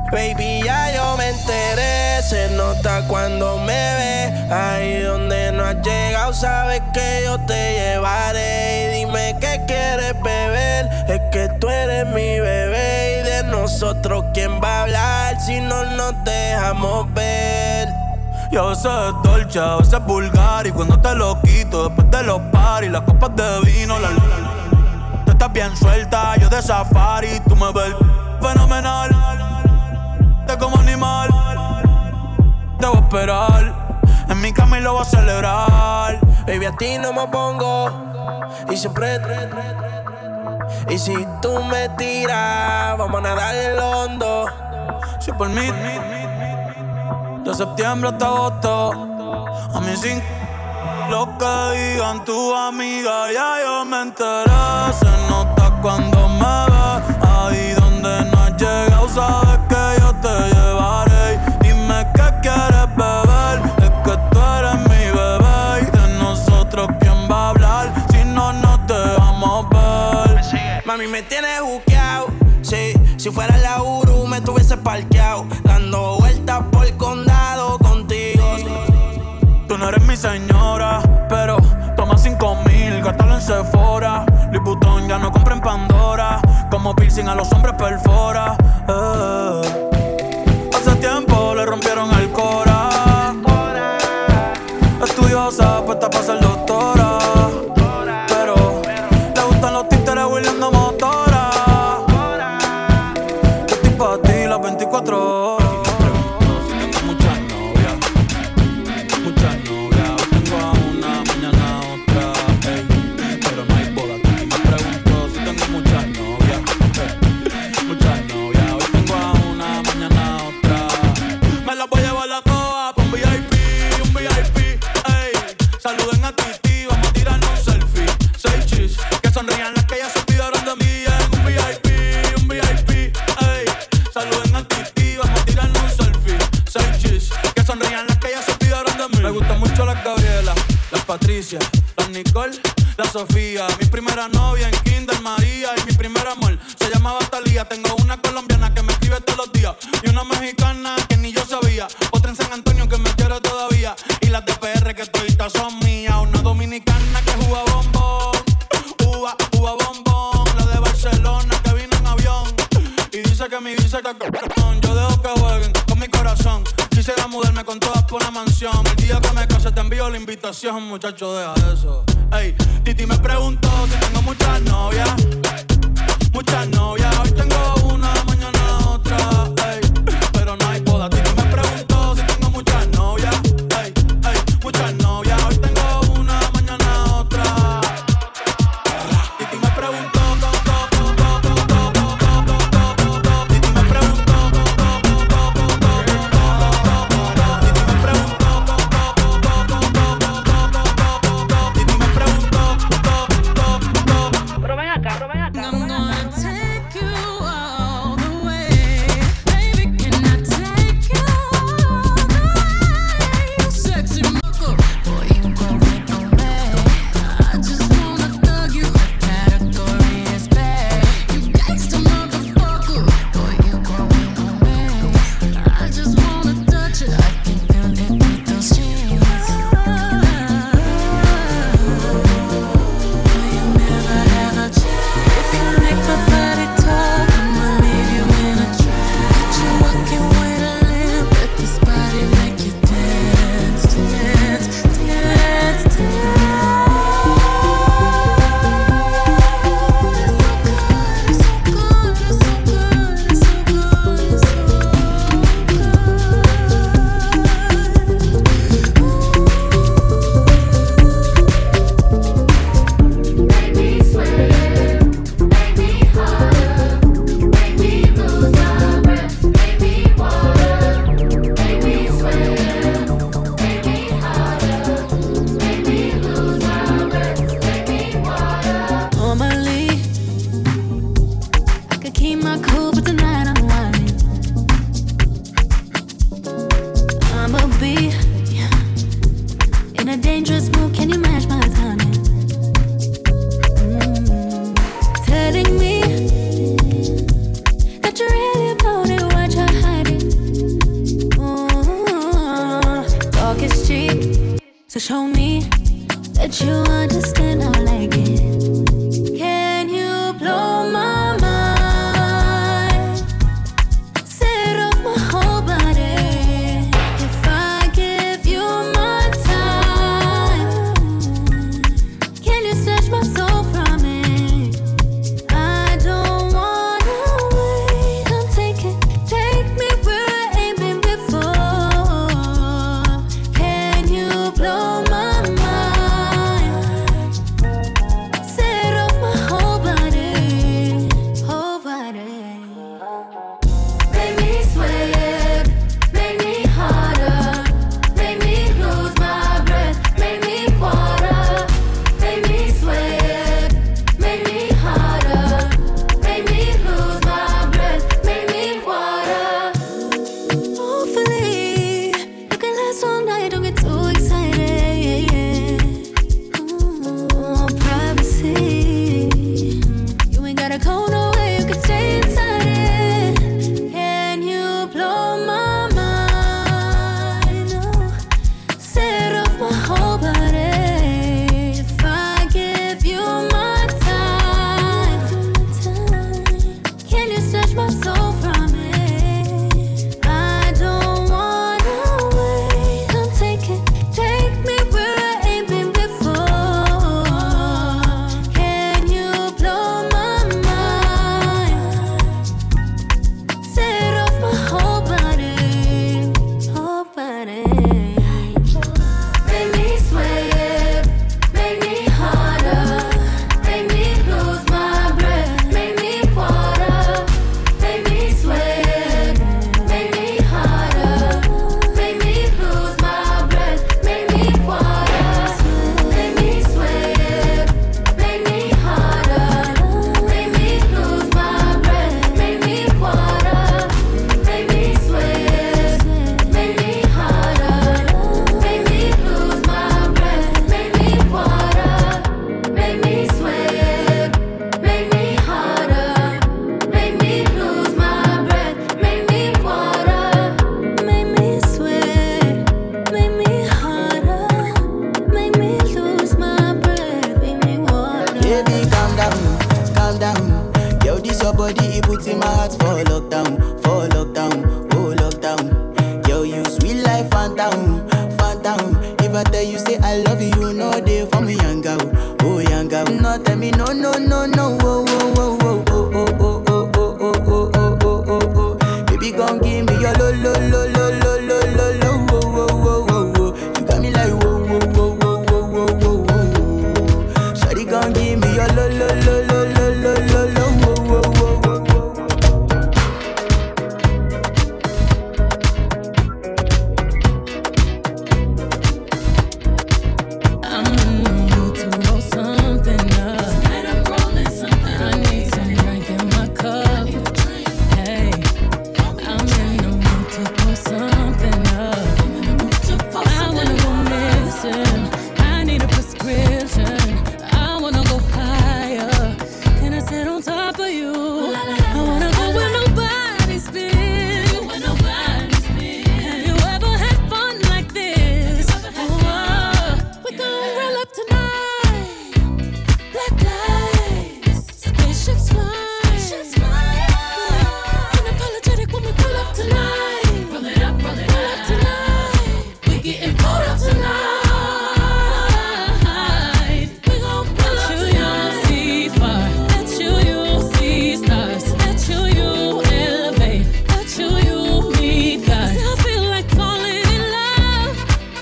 Baby, ya yo me enteré. Se nota cuando me ves. Ahí donde no has llegado, sabes que yo te llevaré. Y dime qué quieres beber. Es que tú eres mi bebé. Y de nosotros, ¿quién va a hablar si no nos dejamos ver? Y a veces es dolce, a veces es vulgar. Y cuando te lo quito, después de los paris, las copas de vino, tú estás bien suelta, yo de safari. Tú me ves fenomenal, te como animal. Te voy a esperar, en mi cama y lo voy a celebrar. Baby, a ti no me pongo. Y siempre y si tú me tiras, vamos a nadar en el hondo. Si por mí, de septiembre hasta agosto, a mí sin lo que digan tu amiga, ya yo me enteré. Se nota cuando me ves, ahí donde no has llegado, sabes que yo te llevaré. Dime qué quieres beber, es que tú eres mi bebé. Y de nosotros, ¿quién va a hablar si no nos dejamos ver? Mami, me tienes juqueado, sí. Si fuera la Uru, me tuviese parqueado, dando vueltas por el condado contigo. Tú no eres mi señora, pero toma 5,000, gástalo en Sephora. Louis Vuitton ya no compra en Pandora, como piercing a los hombres perfora. Hace tiempo le rompieron el cora. Estudiosa, puesta para ser doctora, pero le gustan los títeres huirleando motora. Yo estoy pa' ti las 24 horas. Saluden a Titi, vamos a tirarnos un selfie. 6 chis, que sonrían las que ya se olvidaron de mí en un VIP, ey. Saluden a Titi, vamos a tirarnos un selfie. 6 chis, que sonrían las que ya se olvidaron de mí. Me gustan mucho las Gabriela, las Patricia, las Nicole, la Sofía. Mi primera novia en Kinder María y mi primer amor se llamaba Talía. Tengo una colombiana que me escribe todos los días y una mexicana que ni yo sabía. Otra en San Antonio que me quiere todavía y las de PR que toditas son mías. Una dominicana que juega bombón, uva bombón. La de Barcelona que vino en avión y dice que mi visa está con. Yo dejo que jueguen con mi corazón. Quisiera mudarme con todas por una mansión. El día que me case te envío la invitación, muchacho, deja eso. Ey, Titi me preguntó si tengo muchas novias. Muchas novias, hoy tengo una, mañana otra, ey. Pero no hay boda. Titi me preguntó si tengo muchas novias. Ey, muchas novias, hoy tengo una, mañana otra. Titi me preguntó, Titi me preguntó, Titi me preguntó, Show me that you understand how I like it. Can you blow my mind? Set off my whole body. If I give you my time, can you snatch my soul from it? I don't wanna wait. Come take me where I ain't been before. Can you blow my mind? Set off my whole body, whole body. Make me sweat, make me harder, make me lose my breath, make me water, make me sweat, make me harder, make me lose my breath, make me water. Hopefully, you can last all night, don't get too excited. Privacy, you ain't gotta go nowhere, you can stay inside it. Can you blow my mind? Oh, set off my whole body. If I give you my time, can you snatch my soul from it? I don't wanna wait. Come take me where I ain't been before. Can you blow my mind? Set off my whole body, whole body. Make me sweat, make me harder, make me lose my breath, make me water, make me sweat, make me harder, make me lose my breath, make me water, make me sweat, make me harder, make me lose my breath, make me water, make me sweat, make me harder, make me lose my breath, make me water, make me sweat, make me harder, make me lose my breath, make me water, make me sweat, make me harder, make me lose my breath, make me water. Baby, calm down. Yo, this your body, it puts in my heart for lockdown, oh lockdown. Yo, you sweet life, phantom. If I tell you say I love you, you know they for me, young girl, oh young girl. No, tell me no, oh, oh, oh, oh, oh, oh, oh, oh, oh, oh, oh, oh, oh, oh. Baby, gon' give me your lo, lo, lo, lo, lo, lo, lo, lo, oh, oh, oh, oh, oh. You got me like whoa, whoa, whoa, whoa, whoa, whoa, whoa, whoa. Shawty gon' give me your lo, lo, lo, lo, lo, lo, lo, whoa, whoa, whoa, whoa, whoa. I'm in the mood to roll something up. Tonight I'm rolling something. I need some drink in my cup. Hey, I'm in the mood to pour something up. I wanna go missing. I need a prescription. I wanna go higher. Can I sit on top of you? I wanna go where nobody's been. Have you ever had fun like this? We gon' roll up tonight. Black lights, spaceships fly. Unapologetic when we pull up tonight. Roll it up tonight. We getting pulled up tonight. We gon' pull up tonight. See fire, let you see stars, let you elevate, let you meet God. 'Cause I feel like falling in love.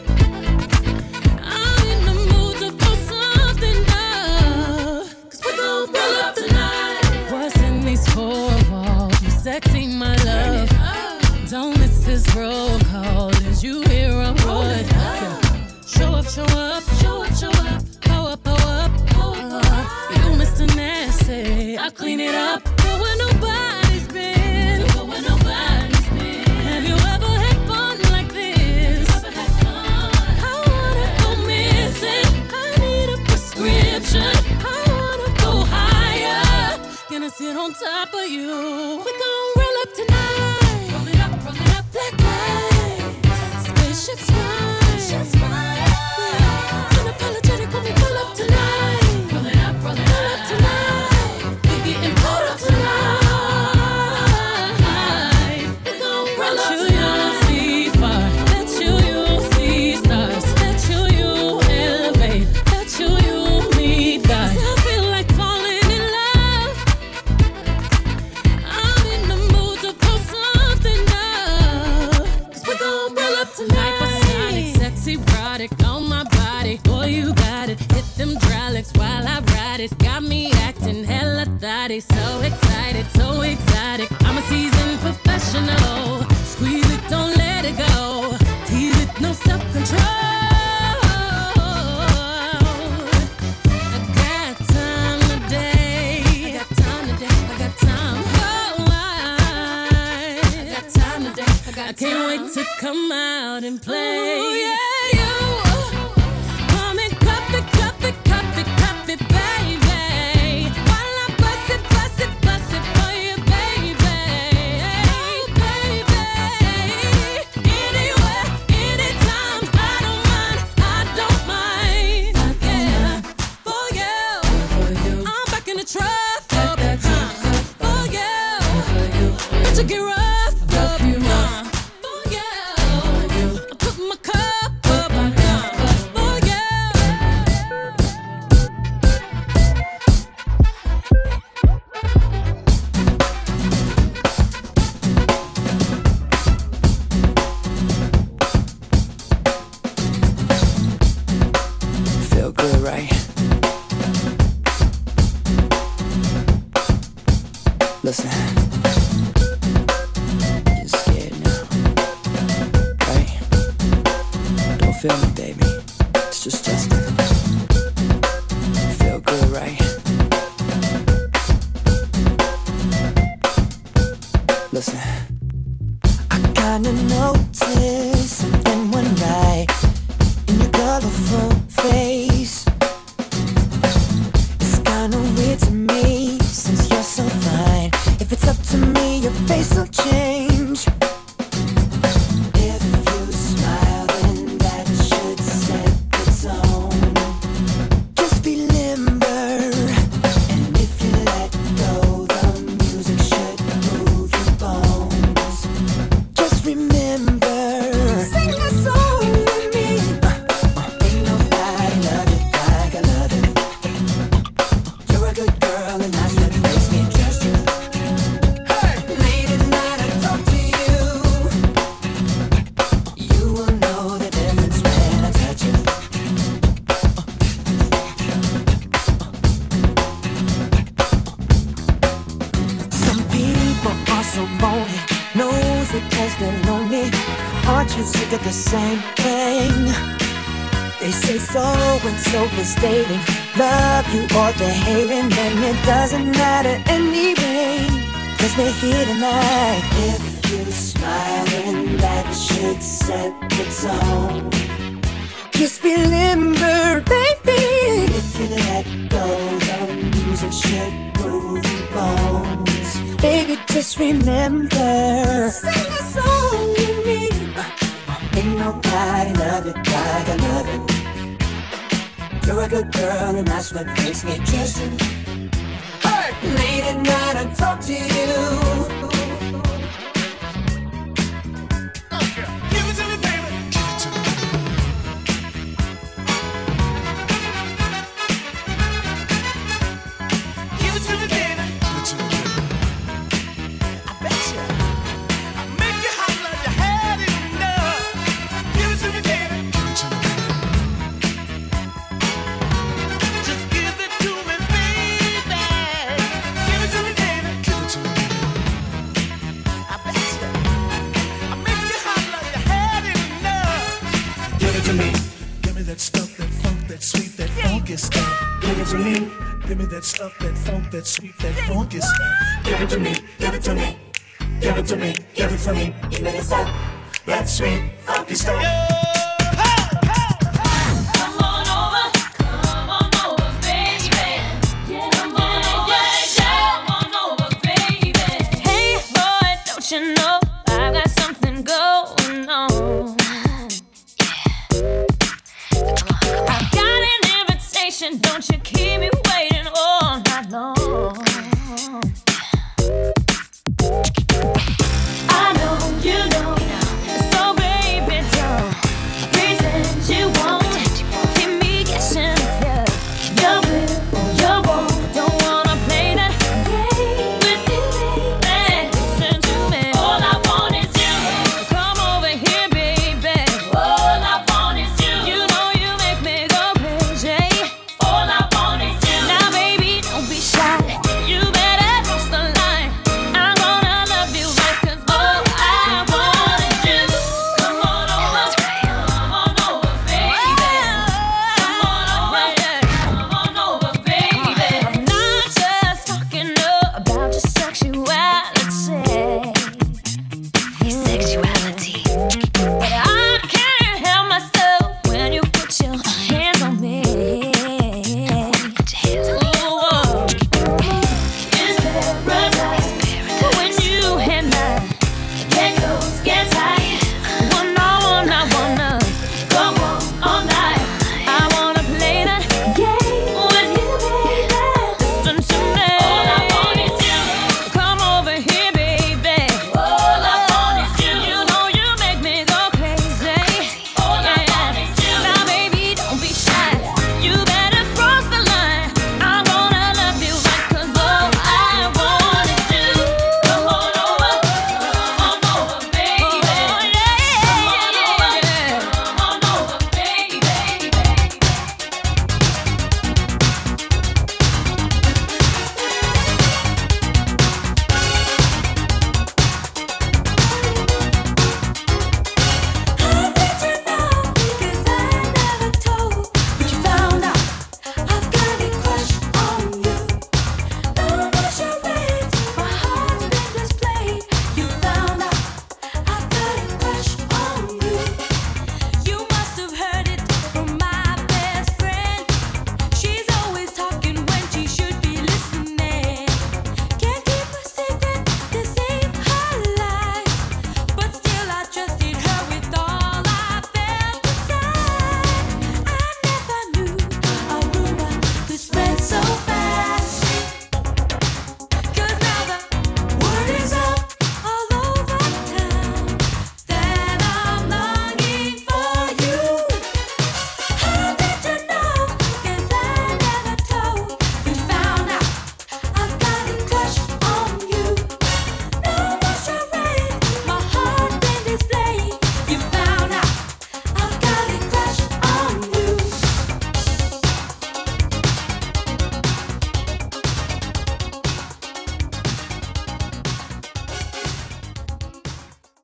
I'm in the mood to put something up. 'Cause we gon' pull up tonight. What's in these four walls? You sexy, my love. Don't miss this roll call. As you hear a wood. Show up. Pull up. You Mr. Nasty. I clean it up. Go where nobody's been. Have you ever had fun like this? I wanna go missing. I need a prescription. I wanna go higher. Gonna sit on top of you. We gon' roll up tonight. Roll it up. Black lights, spaceships fly. me acting hella thotty. So excited, so exotic. I'm a seasoned professional. Squeeze it, don't let it go. Tease it, no self-control. I got time today. I got time today. I got time. Oh, I got time today. I can't wait to come out and play. Ooh, yeah, you. Come and cup it, cup it, cup it, cup it, baby. While I bust it, bust it, bust it for you, baby. Oh, baby. Anywhere, anytime, I don't mind. Yeah, for you. I'm back in the truck. For you. Let you get rough. Listen, you're scared now, right? Don't feel me, baby. It's just Justin. Feel good, right? Listen, I kinda noticed something one night in your colorful face. It's kinda weird to me since you're so fine. If it's up to me, your face will change. If you smile, then that should set the tone. Just be limber, and if you let go, the music should move your bones. Just remember, sing a song with me. Ain't nobody love you like I love you. You're a good girl, and that's what makes me trust you. Late at night I talk to you. You will know the difference when I touch you. Some people are so lonely, knows it 'cause they're lonely. Aren't you sick of the same thing? They say so and so is dating, love you or they're hating, and it doesn't matter anyway, 'cause we're here tonight. If you smile, then that should set the tone. Just be limber, baby. If you let go, the music should move your bones. Baby, just remember, sing a song with me. Ain't nobody love you like I love you. You're a good girl, and that's what makes me trust you. Hey! Late at night I talk to you. Give it to me, baby. Give it to me. Give it to me, baby. Give it to me, baby. I bet you. I make you holler, you had enough. Give it to me, baby. Give it to me, baby. Just give it to me, baby. Give it to me, baby. Give it to me, baby. I bet you. I make you holler, you had enough. Give it to me. Give me that stuff, that funk, that sweet, that funky stuff. Give it to me. Give me that stuff, that funk, that sweet, that funky stuff. Give it to me. Give it to me. Give it to me. Give it to me. Give me that stuff, that sweet, funky stuff.